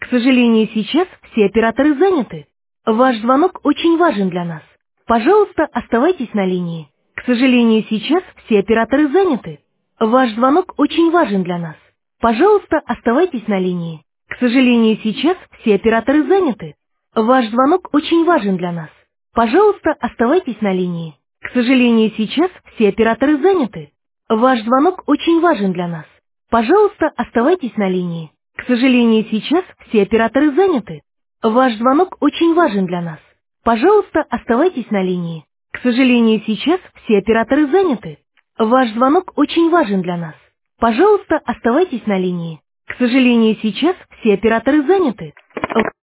сожалению, сейчас все операторы заняты. Ваш звонок очень важен для нас. Пожалуйста, оставайтесь на линии. К сожалению, сейчас все операторы заняты. Ваш звонок очень важен для нас. Пожалуйста, оставайтесь на линии. К сожалению, сейчас все операторы заняты. Ваш звонок очень важен для нас. Пожалуйста, оставайтесь на линии. К сожалению, сейчас все операторы заняты. Ваш звонок очень важен для нас. Пожалуйста, оставайтесь на линии. К сожалению, сейчас все операторы заняты. Ваш звонок очень важен для нас. Пожалуйста, оставайтесь на линии. К сожалению, сейчас все операторы заняты. Ваш звонок очень важен для нас. Пожалуйста, оставайтесь на линии. К сожалению, сейчас все операторы заняты.